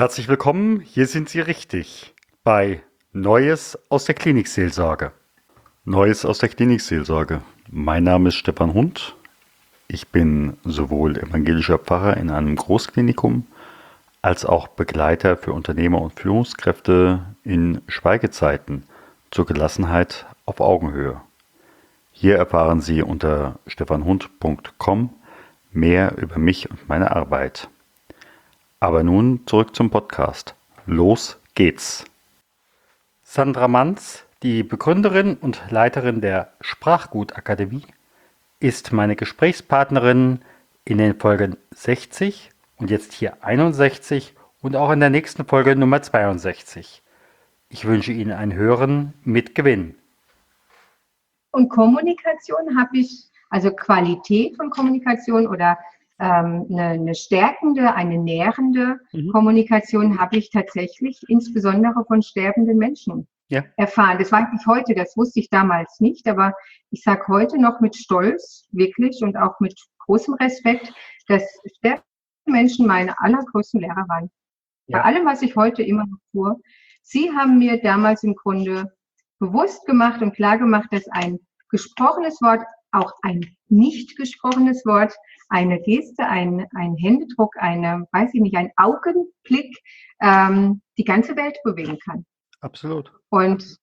Herzlich willkommen, hier sind Sie richtig bei Neues aus der Klinikseelsorge. Neues aus der Klinikseelsorge. Mein Name ist Stefan Hund. Ich bin sowohl evangelischer Pfarrer in einem Großklinikum als auch Begleiter für Unternehmer und Führungskräfte in Schweigezeiten zur Gelassenheit auf Augenhöhe. Hier erfahren Sie unter stefanhund.com mehr über mich und meine Arbeit. Aber nun zurück zum Podcast. Los geht's! Sandra Manz, die Begründerin und Leiterin der Sprachgutakademie, ist meine Gesprächspartnerin in den Folgen 60 und jetzt hier 61 und auch in der nächsten Folge Nummer 62. Ich wünsche Ihnen ein Hören mit Gewinn. Und Kommunikation habe ich, also Qualität von Kommunikation oder eine stärkende, eine nährende Kommunikation habe ich tatsächlich insbesondere von sterbenden Menschen erfahren. Das weiß ich heute, das wusste ich damals nicht, aber ich sage heute noch mit Stolz, wirklich und auch mit großem Respekt, dass sterbende Menschen meine allergrößten Lehrer waren. Bei allem, was ich heute immer noch tue. Sie haben mir damals im Grunde bewusst gemacht und klar gemacht, dass ein gesprochenes Wort, auch ein nicht gesprochenes Wort, eine Geste, ein Händedruck, ein Augenblick, die ganze Welt bewegen kann. Absolut. Und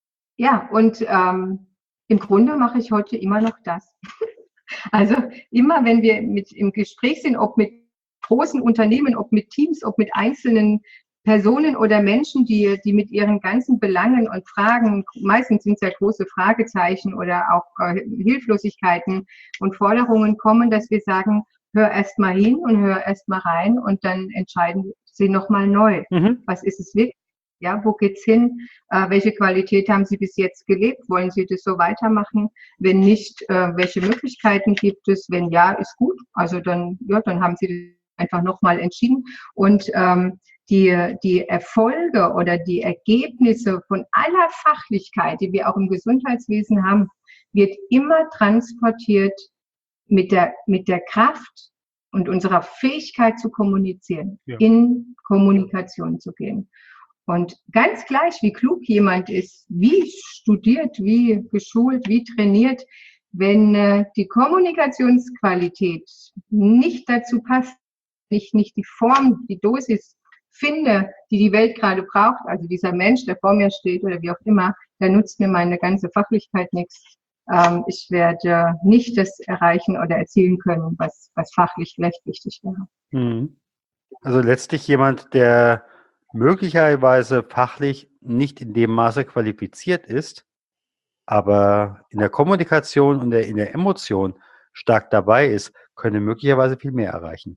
im Grunde mache ich heute immer noch das. Also immer, wenn wir im Gespräch sind, ob mit großen Unternehmen, ob mit Teams, ob mit einzelnen Personen oder Menschen, die mit ihren ganzen Belangen und Fragen, meistens sind es ja große Fragezeichen oder auch Hilflosigkeiten und Forderungen kommen, dass wir sagen, hör erst mal hin und hör erst mal rein und dann entscheiden Sie nochmal neu. Was ist es wirklich? Ja, wo geht's hin? Welche Qualität haben Sie bis jetzt gelebt? Wollen Sie das so weitermachen? Wenn nicht, welche Möglichkeiten gibt es? Wenn ja, ist gut. Also dann haben Sie einfach nochmal entschieden. Und die Erfolge oder die Ergebnisse von aller Fachlichkeit, die wir auch im Gesundheitswesen haben, wird immer transportiert mit der Kraft und unserer Fähigkeit zu kommunizieren, in Kommunikation zu gehen. Und ganz gleich, wie klug jemand ist, wie studiert, wie geschult, wie trainiert, wenn die Kommunikationsqualität nicht dazu passt, nicht die Form, die Dosis finde, die Welt gerade braucht, also dieser Mensch, der vor mir steht oder wie auch immer, der nutzt mir meine ganze Fachlichkeit nichts. Ich werde nicht das erreichen oder erzielen können, was fachlich vielleicht wichtig wäre. Also letztlich jemand, der möglicherweise fachlich nicht in dem Maße qualifiziert ist, aber in der Kommunikation und in der Emotion stark dabei ist, könnte möglicherweise viel mehr erreichen.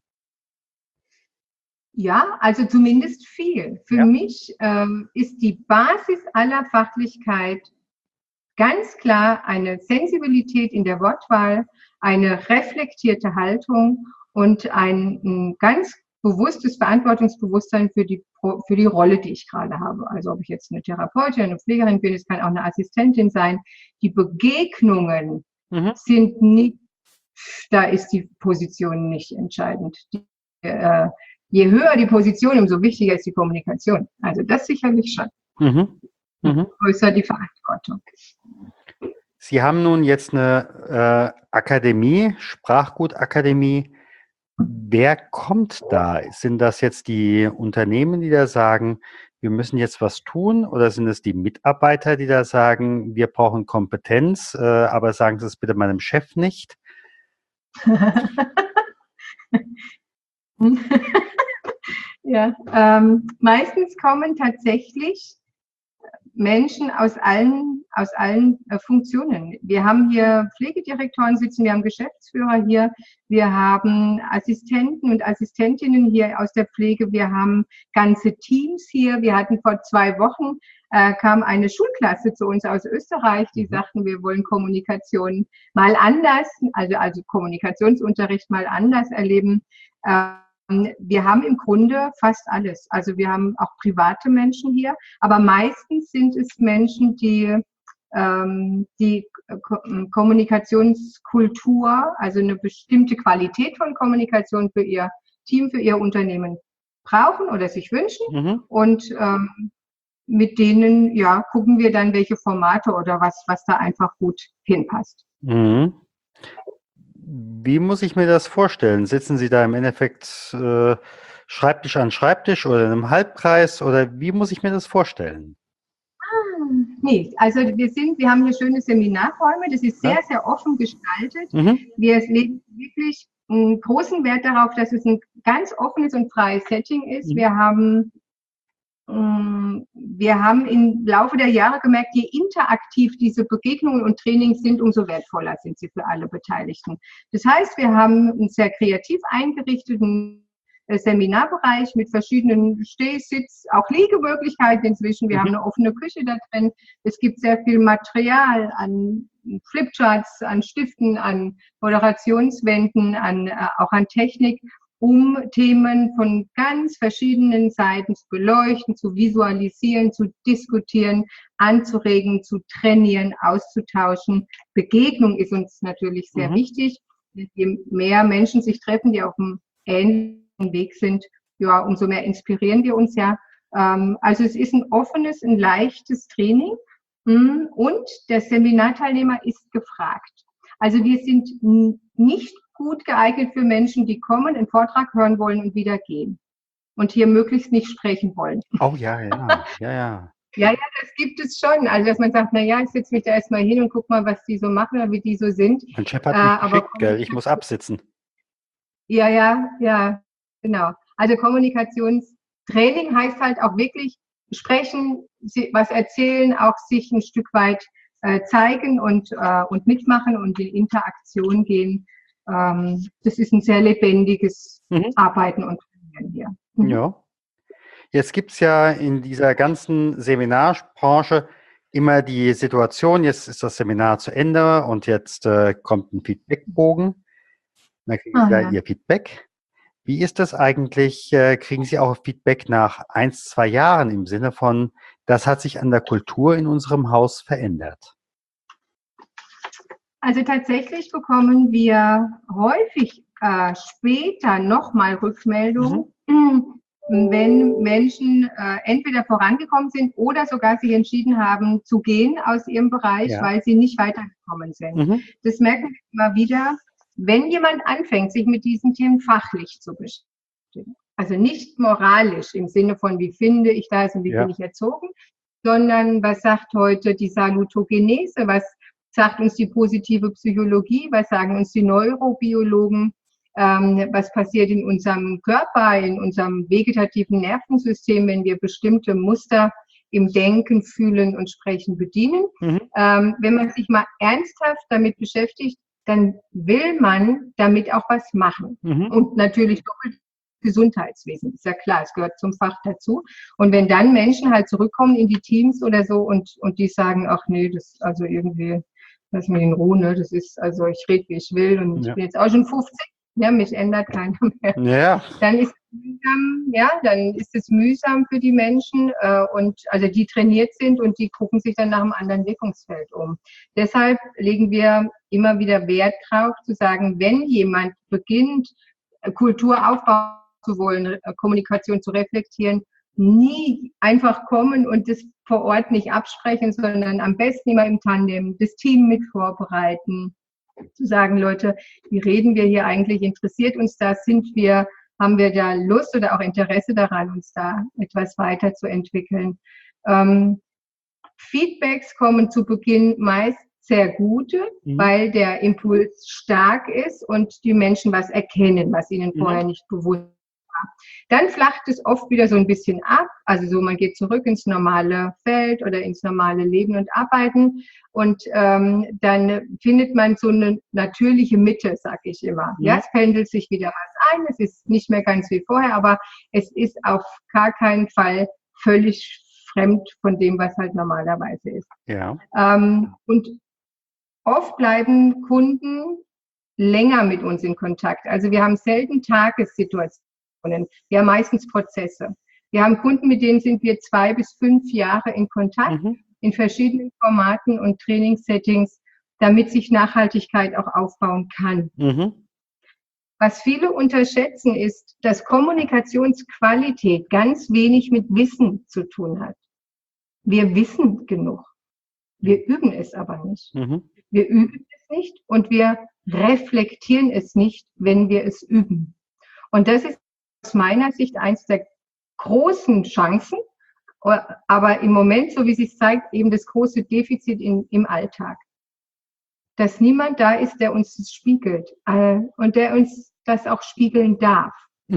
Ja, also zumindest viel. Für mich ist die Basis aller Fachlichkeit ganz klar eine Sensibilität in der Wortwahl, eine reflektierte Haltung und ein ganz bewusstes Verantwortungsbewusstsein für die Rolle, die ich gerade habe. Also ob ich jetzt eine Therapeutin, eine Pflegerin bin, es kann auch eine Assistentin sein. Die Begegnungen sind nicht, da ist die Position nicht entscheidend. Je höher die Position, umso wichtiger ist die Kommunikation. Also das sicherlich schon. Größer die Verantwortung. Sie haben nun jetzt eine Akademie, Sprachgutakademie. Wer kommt da? Sind das jetzt die Unternehmen, die da sagen, wir müssen jetzt was tun? Oder sind es die Mitarbeiter, die da sagen, wir brauchen Kompetenz, aber sagen Sie es bitte meinem Chef nicht? Ja, meistens kommen tatsächlich Menschen aus allen Funktionen. Wir haben hier Pflegedirektoren sitzen, wir haben Geschäftsführer hier, wir haben Assistenten und Assistentinnen hier aus der Pflege, wir haben ganze Teams hier. Wir hatten vor 2 Wochen, kam eine Schulklasse zu uns aus Österreich, die sagten, wir wollen Kommunikation mal anders, also Kommunikationsunterricht mal anders erleben. Wir haben im Grunde fast alles. Also wir haben auch private Menschen hier, aber meistens sind es Menschen, die Kommunikationskultur, also eine bestimmte Qualität von Kommunikation für ihr Team, für ihr Unternehmen brauchen oder sich wünschen. Mhm. Und mit denen gucken wir dann, welche Formate oder was da einfach gut hinpasst. Mhm. Wie muss ich mir das vorstellen? Sitzen Sie da im Endeffekt Schreibtisch an Schreibtisch oder in einem Halbkreis oder wie muss ich mir das vorstellen? Nee, also wir haben hier schöne Seminarräume, das ist Ja? sehr, sehr offen gestaltet. Mhm. Wir legen wirklich einen großen Wert darauf, dass es ein ganz offenes und freies Setting ist. Mhm. Wir haben im Laufe der Jahre gemerkt, je interaktiv diese Begegnungen und Trainings sind, umso wertvoller sind sie für alle Beteiligten. Das heißt, wir haben einen sehr kreativ eingerichteten Seminarbereich mit verschiedenen Steh-, Sitz-, auch Liegemöglichkeiten inzwischen. Wir haben eine offene Küche da drin. Es gibt sehr viel Material an Flipcharts, an Stiften, an Moderationswänden, auch an Technik, um Themen von ganz verschiedenen Seiten zu beleuchten, zu visualisieren, zu diskutieren, anzuregen, zu trainieren, auszutauschen. Begegnung ist uns natürlich sehr wichtig. Je mehr Menschen sich treffen, die auf dem ähnlichen Weg sind, umso mehr inspirieren wir uns ja. Also es ist ein offenes, ein leichtes Training und der Seminarteilnehmer ist gefragt. Also wir sind nicht gut geeignet für Menschen, die kommen, einen Vortrag hören wollen und wieder gehen und hier möglichst nicht sprechen wollen. Oh ja, ja, ja, ja. Ja, das gibt es schon. Also dass man sagt, naja, ich setze mich da erstmal hin und gucke mal, was die so machen oder wie die so sind. Mein Chef hat mich Aber geschickt, gell? Ich muss absitzen. ja, genau. Also Kommunikationstraining heißt halt auch wirklich sprechen, was erzählen, auch sich ein Stück weit zeigen und mitmachen und in Interaktion gehen. Das ist ein sehr lebendiges Arbeiten und Trainieren hier. Ja. Jetzt gibt es ja in dieser ganzen Seminarbranche immer die Situation, jetzt ist das Seminar zu Ende und jetzt kommt ein Feedbackbogen. Dann kriegen Sie da Ihr Feedback. Wie ist das eigentlich? Kriegen Sie auch Feedback nach 1, 2 Jahren im Sinne von, das hat sich an der Kultur in unserem Haus verändert? Also tatsächlich bekommen wir häufig später nochmal Rückmeldungen, wenn Menschen entweder vorangekommen sind oder sogar sich entschieden haben zu gehen aus ihrem Bereich, weil sie nicht weitergekommen sind. Das merken wir immer wieder, wenn jemand anfängt, sich mit diesen Themen fachlich zu beschäftigen. Also nicht moralisch im Sinne von, wie finde ich das und wie bin ich erzogen, sondern was sagt heute die Salutogenese, was sagt uns die positive Psychologie, was sagen uns die Neurobiologen, was passiert in unserem Körper, in unserem vegetativen Nervensystem, wenn wir bestimmte Muster im Denken, Fühlen und Sprechen bedienen. Wenn man sich mal ernsthaft damit beschäftigt, dann will man damit auch was machen. Und natürlich doppelt Gesundheitswesen, ist ja klar, es gehört zum Fach dazu. Und wenn dann Menschen halt zurückkommen in die Teams oder so und die sagen, ach nee, das also irgendwie, lass mich in Ruhe, ne? Das ist, also ich rede, wie ich will und ich bin jetzt auch schon 50, ja, mich ändert keiner mehr. Ja. Dann ist es mühsam für die Menschen und also die trainiert sind und die gucken sich dann nach einem anderen Wirkungsfeld um. Deshalb legen wir immer wieder Wert drauf, zu sagen, wenn jemand beginnt, Kultur aufbauen zu wollen, Kommunikation zu reflektieren, nie einfach kommen und das vor Ort nicht absprechen, sondern am besten immer im Tandem das Team mit vorbereiten, zu sagen, Leute, wie reden wir hier eigentlich, interessiert uns das, haben wir da Lust oder auch Interesse daran, uns da etwas weiterzuentwickeln. Feedbacks kommen zu Beginn meist sehr gute, weil der Impuls stark ist und die Menschen was erkennen, was ihnen vorher nicht bewusst war. Dann flacht es oft wieder so ein bisschen ab, also so man geht zurück ins normale Feld oder ins normale Leben und Arbeiten und dann findet man so eine natürliche Mitte, sag ich immer. Ja, es pendelt sich wieder was ein, es ist nicht mehr ganz wie vorher, aber es ist auf gar keinen Fall völlig fremd von dem, was halt normalerweise ist. Ja. Und oft bleiben Kunden länger mit uns in Kontakt. Also wir haben selten Tagessituationen. Wir haben meistens Prozesse. Wir haben Kunden, mit denen sind wir 2 bis 5 Jahre in Kontakt, in verschiedenen Formaten und Trainingssettings, damit sich Nachhaltigkeit auch aufbauen kann. Was viele unterschätzen, ist, dass Kommunikationsqualität ganz wenig mit Wissen zu tun hat. Wir wissen genug. Wir üben es aber nicht. Wir üben es nicht und wir reflektieren es nicht, wenn wir es üben. Und das ist aus meiner Sicht eins der großen Chancen, aber im Moment, so wie es sich zeigt, eben das große Defizit im Alltag. Dass niemand da ist, der uns das spiegelt und der uns das auch spiegeln darf.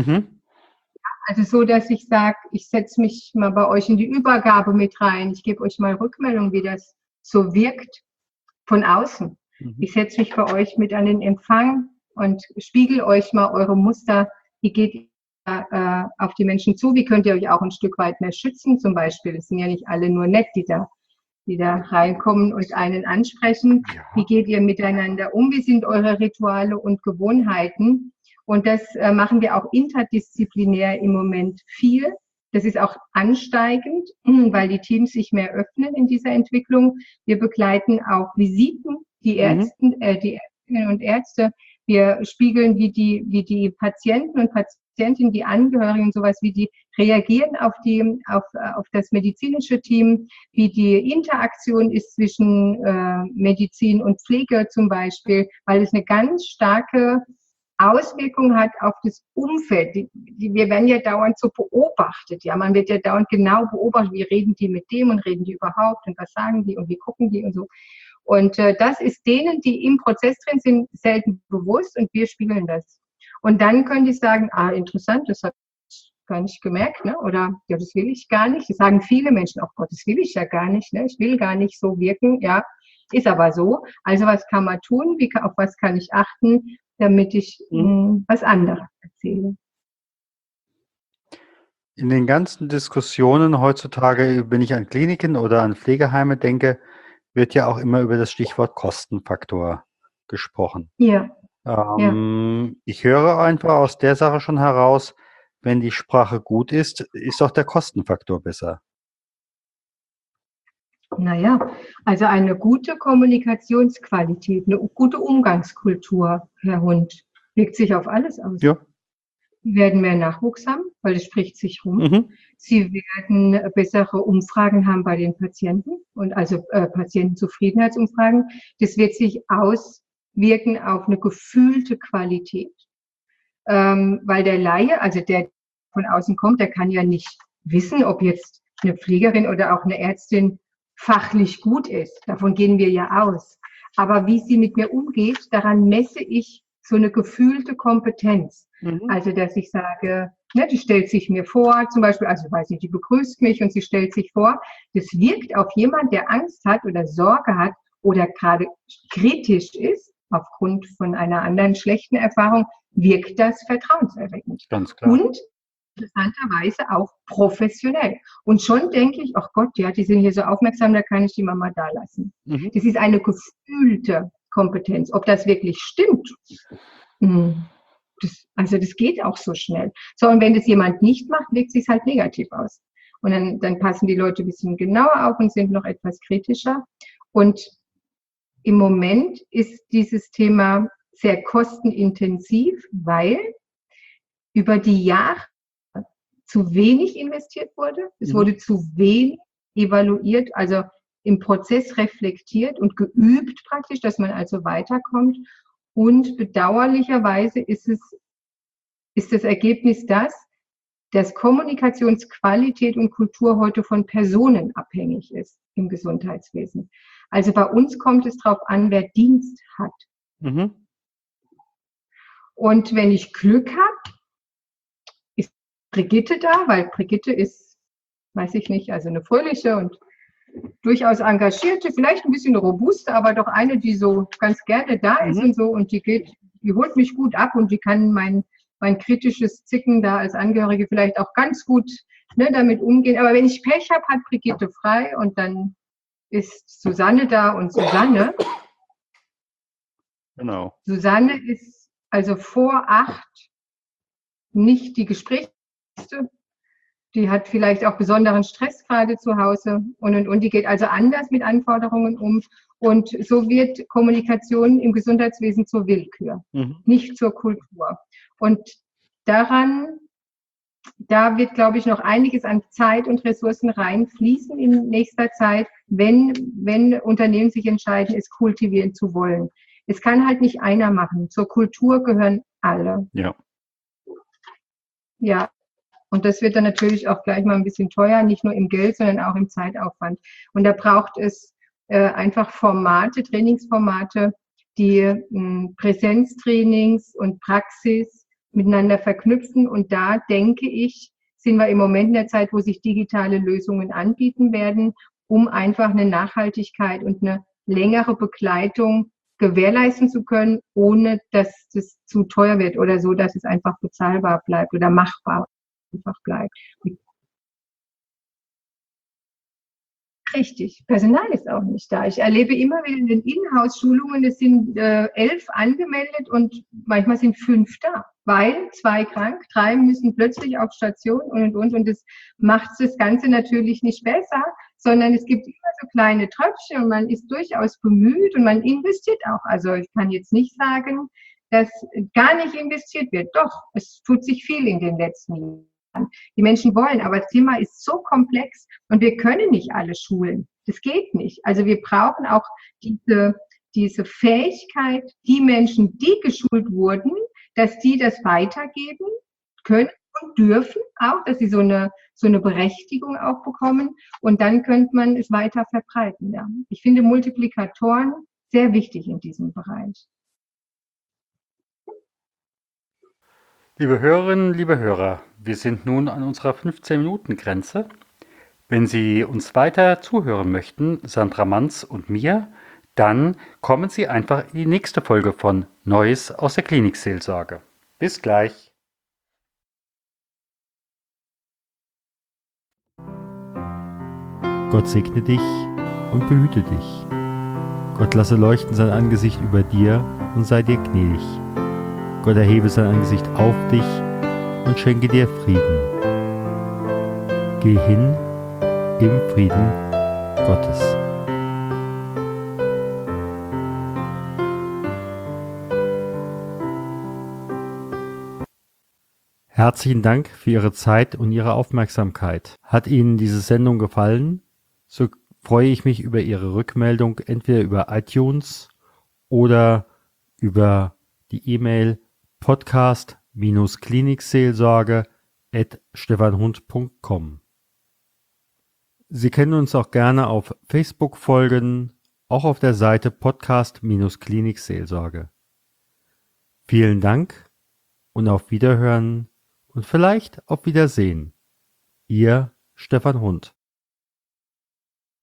Also so, dass ich sage, ich setze mich mal bei euch in die Übergabe mit rein, ich gebe euch mal Rückmeldung, wie das so wirkt von außen. Ich setze mich bei euch mit an den Empfang und spiegel euch mal eure Muster, wie geht ihr auf die Menschen zu, wie könnt ihr euch auch ein Stück weit mehr schützen zum Beispiel. Es sind ja nicht alle nur nett, die da reinkommen und einen ansprechen. Ja. Wie geht ihr miteinander um? Wie sind eure Rituale und Gewohnheiten? Und das machen wir auch interdisziplinär im Moment viel. Das ist auch ansteigend, weil die Teams sich mehr öffnen in dieser Entwicklung. Wir begleiten auch Visiten, die Ärztinnen und Ärzte. Wir spiegeln, wie die Patienten und Patientinnen, die Angehörigen und sowas, wie die reagieren auf das medizinische Team, wie die Interaktion ist zwischen Medizin und Pflege zum Beispiel, weil es eine ganz starke Auswirkung hat auf das Umfeld. Wir werden ja dauernd so beobachtet. Ja, man wird ja dauernd genau beobachtet, wie reden die mit dem und reden die überhaupt und was sagen die und wie gucken die und so. Und das ist denen, die im Prozess drin sind, selten bewusst und wir spiegeln das. Und dann können die sagen, interessant, das habe ich gar nicht gemerkt, ne? Oder ja, das will ich gar nicht. Das sagen viele Menschen, oh Gott, das will ich ja gar nicht, ne? Ich will gar nicht so wirken, ja, ist aber so. Also was kann man tun? Auf was kann ich achten, damit ich was anderes erzähle? In den ganzen Diskussionen heutzutage, wenn ich an Kliniken oder an Pflegeheime denke, wird ja auch immer über das Stichwort Kostenfaktor gesprochen. Ja. Ich höre einfach aus der Sache schon heraus, wenn die Sprache gut ist, ist auch der Kostenfaktor besser. Naja, also eine gute Kommunikationsqualität, eine gute Umgangskultur, Herr Hund, wirkt sich auf alles aus. Ja. Sie werden mehr Nachwuchs haben, weil es spricht sich rum. Sie werden bessere Umfragen haben bei den Patienten und also Patientenzufriedenheitsumfragen. Das wird sich auswirken auf eine gefühlte Qualität, weil der Laie, also der von außen kommt, der kann ja nicht wissen, ob jetzt eine Pflegerin oder auch eine Ärztin fachlich gut ist. Davon gehen wir ja aus. Aber wie sie mit mir umgeht, daran messe ich so eine gefühlte Kompetenz. Also, dass ich sage, ne, die stellt sich mir vor, zum Beispiel, also, weiß nicht, die begrüßt mich und sie stellt sich vor. Das wirkt auf jemand, der Angst hat oder Sorge hat oder gerade kritisch ist, aufgrund von einer anderen schlechten Erfahrung, wirkt das vertrauenserweckend. Ganz klar. Und interessanterweise auch professionell. Und schon denke ich, ach Gott, ja, die sind hier so aufmerksam, da kann ich die Mama da lassen. Das ist eine gefühlte Kompetenz. Ob das wirklich stimmt, das geht auch so schnell. So, und wenn das jemand nicht macht, wirkt es sich halt negativ aus. Und dann passen die Leute ein bisschen genauer auf und sind noch etwas kritischer. Und im Moment ist dieses Thema sehr kostenintensiv, weil über die Jahre zu wenig investiert wurde. Es wurde zu wenig evaluiert, also im Prozess reflektiert und geübt praktisch, dass man also weiterkommt. Und bedauerlicherweise ist das Ergebnis dass Kommunikationsqualität und Kultur heute von Personen abhängig ist im Gesundheitswesen. Also bei uns kommt es darauf an, wer Dienst hat. Und wenn ich Glück habe, ist Brigitte da, weil Brigitte ist, weiß ich nicht, also eine fröhliche und durchaus engagierte, vielleicht ein bisschen robuste, aber doch eine, die so ganz gerne da ist und so und die holt mich gut ab und die kann mein kritisches Zicken da als Angehörige vielleicht auch ganz gut damit umgehen. Aber wenn ich Pech habe, hat Brigitte frei und dann ist Susanne da und Susanne ist also vor 8 nicht die Gesprächste, Die hat vielleicht auch besonderen Stress gerade zu Hause und. Die geht also anders mit Anforderungen um. Und so wird Kommunikation im Gesundheitswesen zur Willkür, nicht zur Kultur. Und da wird, glaube ich, noch einiges an Zeit und Ressourcen reinfließen in nächster Zeit, wenn Unternehmen sich entscheiden, es kultivieren zu wollen. Es kann halt nicht einer machen. Zur Kultur gehören alle. Ja. Ja. Und das wird dann natürlich auch gleich mal ein bisschen teuer, nicht nur im Geld, sondern auch im Zeitaufwand. Und da braucht es einfach Formate, Trainingsformate, die Präsenztrainings und Praxis miteinander verknüpfen. Und da denke ich, sind wir im Moment in der Zeit, wo sich digitale Lösungen anbieten werden, um einfach eine Nachhaltigkeit und eine längere Begleitung gewährleisten zu können, ohne dass das zu teuer wird oder so, dass es einfach bezahlbar bleibt oder machbar einfach bleibt. Richtig, Personal ist auch nicht da. Ich erlebe immer wieder in den Inhouse-Schulungen, es sind 11 angemeldet und manchmal sind 5 da, weil 2 krank, 3 müssen plötzlich auf Station und. Und das macht das Ganze natürlich nicht besser, sondern es gibt immer so kleine Tröpfchen und man ist durchaus bemüht und man investiert auch. Also ich kann jetzt nicht sagen, dass gar nicht investiert wird. Doch, es tut sich viel in den letzten Jahren. Die Menschen wollen, aber das Thema ist so komplex und wir können nicht alle schulen. Das geht nicht. Also wir brauchen auch diese Fähigkeit, die Menschen, die geschult wurden, dass die das weitergeben können und dürfen auch, dass sie so eine Berechtigung auch bekommen und dann könnte man es weiter verbreiten. Ja. Ich finde Multiplikatoren sehr wichtig in diesem Bereich. Liebe Hörerinnen, liebe Hörer, wir sind nun an unserer 15-Minuten-Grenze. Wenn Sie uns weiter zuhören möchten, Sandra Manz und mir, dann kommen Sie einfach in die nächste Folge von Neues aus der Klinikseelsorge. Bis gleich. Gott segne dich und behüte dich. Gott lasse leuchten sein Angesicht über dir und sei dir gnädig. Gott erhebe sein Angesicht auf dich und schenke dir Frieden. Geh hin im Frieden Gottes. Herzlichen Dank für Ihre Zeit und Ihre Aufmerksamkeit. Hat Ihnen diese Sendung gefallen? So freue ich mich über Ihre Rückmeldung entweder über iTunes oder über die E-Mail podcast-klinikseelsorge@stefanhund.com. Sie können uns auch gerne auf Facebook folgen, auch auf der Seite Podcast-Klinikseelsorge. Vielen Dank und auf Wiederhören und vielleicht auf Wiedersehen. Ihr Stefan Hund.